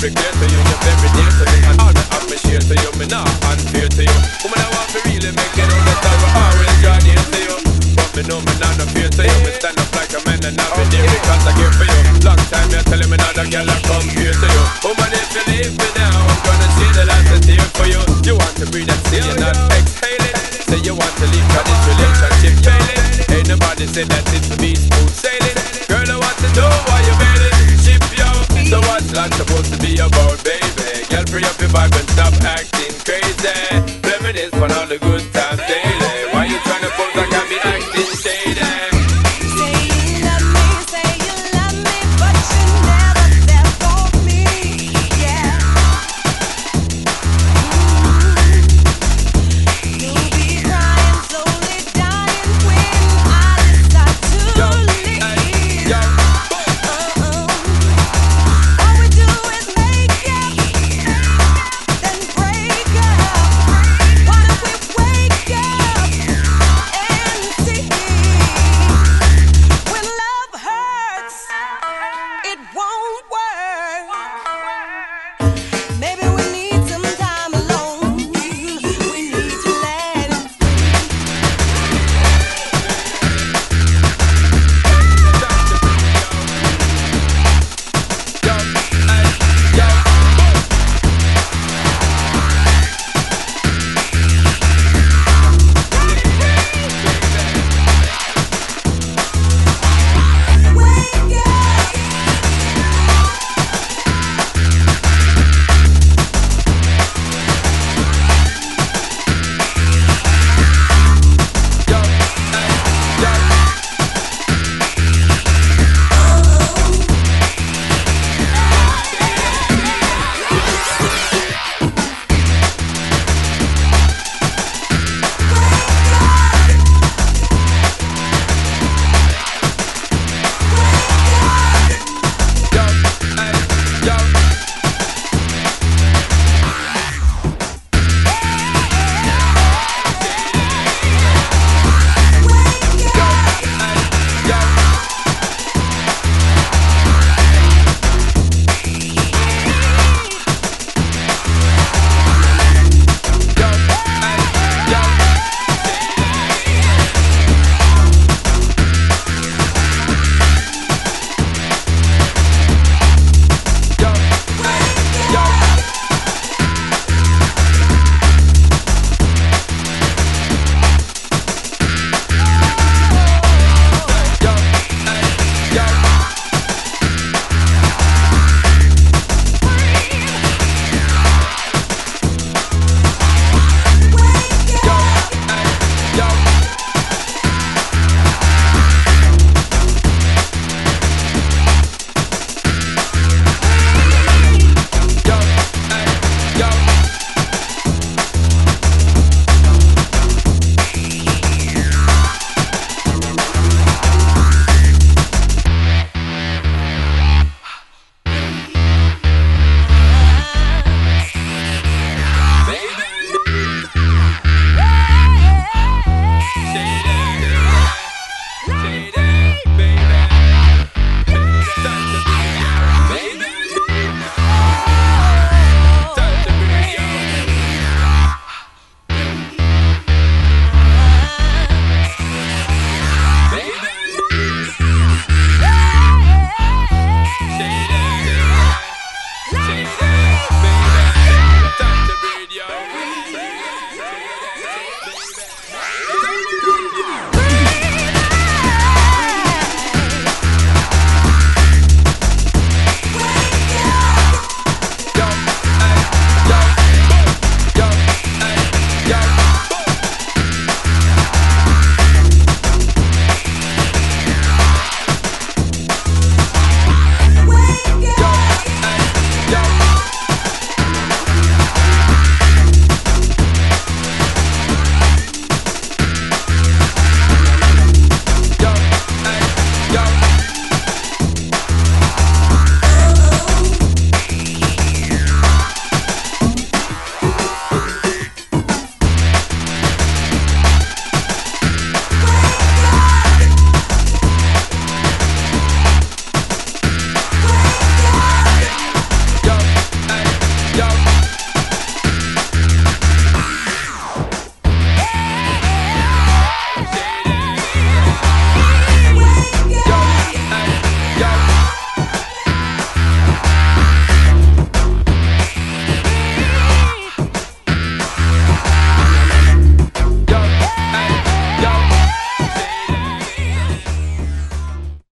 very clear to you, you're very dear to me. And all me have me share to you, me not unfair to you. Woman, I want to really make it on the time I always draw near to you. But me know me not no fear to you. Me stand up like a man and I'll be there because I care for you. Long time you're telling me not a girl I come here to you. Woman, if you leave me now, I'm gonna see the last of tear for you. You want to breathe and see you're not exhaling. Say you want to leave, cause this relationship failing. Ain't nobody said that it's to be